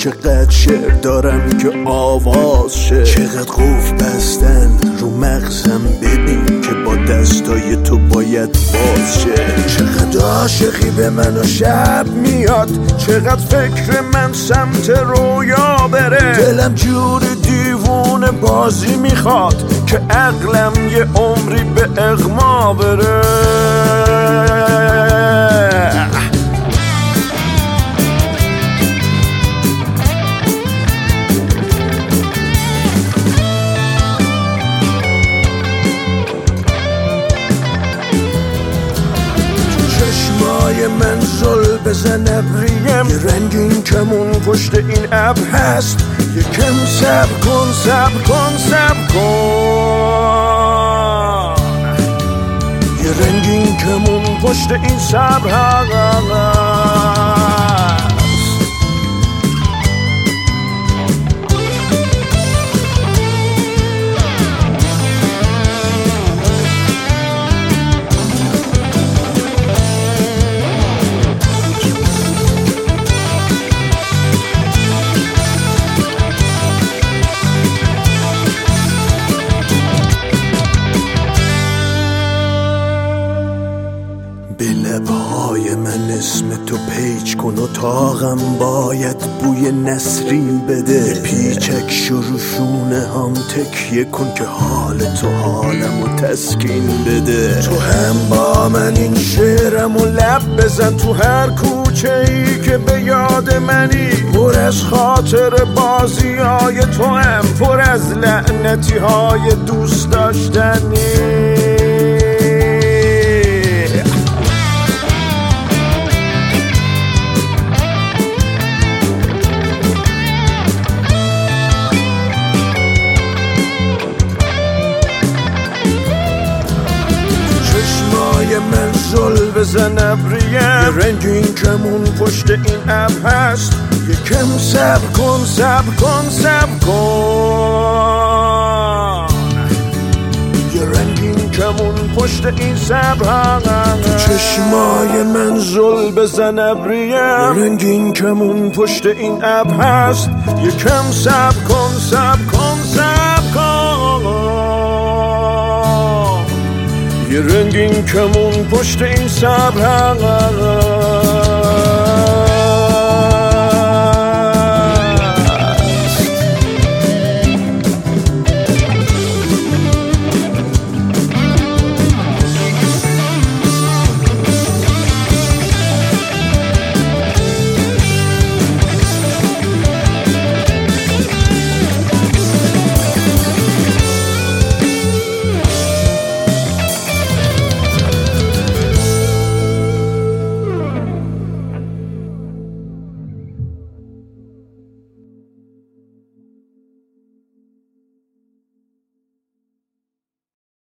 چقدر شعر دارم که آواز شه، چقدر قفل بستن رو مغزم ببین که با دستای تو باید باز شه. چقدر عاشقی به من و شب میاد، چقدر فکر من سمت رویا بره، دلم جور دیوونه بازی میخواد که عقلم یه عمری به اغما بره. چشمای من زل بزن ابریم، یه رنگین کمون پشت این ابر هست، یکم صبر کن صبر کن صبر کن، یه رنگین کمون پشت این صبر هست. به لبهای من اسم تو پیچ کن، اتاقم باید بوی نسرین بده، پیچک شروع شونه هم تکیه کن که حال تو حالمو تسکین بده. تو هم با من این شعرمو لب بزن، تو هر کوچه ای که به یاد منی، پر از خاطر بازی های تو هم، پر از لعنتی های دوست داشتنی. من زل بزن ابریم، یه رنگین کمون پشت این ابر هست، یکم صبر کن صبر کن صبر کن، یه رنگین کمون پشت این صبر هست. تو چشمای من زل بزن ابریم، یه رنگین کمون پشت این ابر هست، یکم صبر کن صبر کن صبر کن، یه رنگین کمون پشت این صبر هست.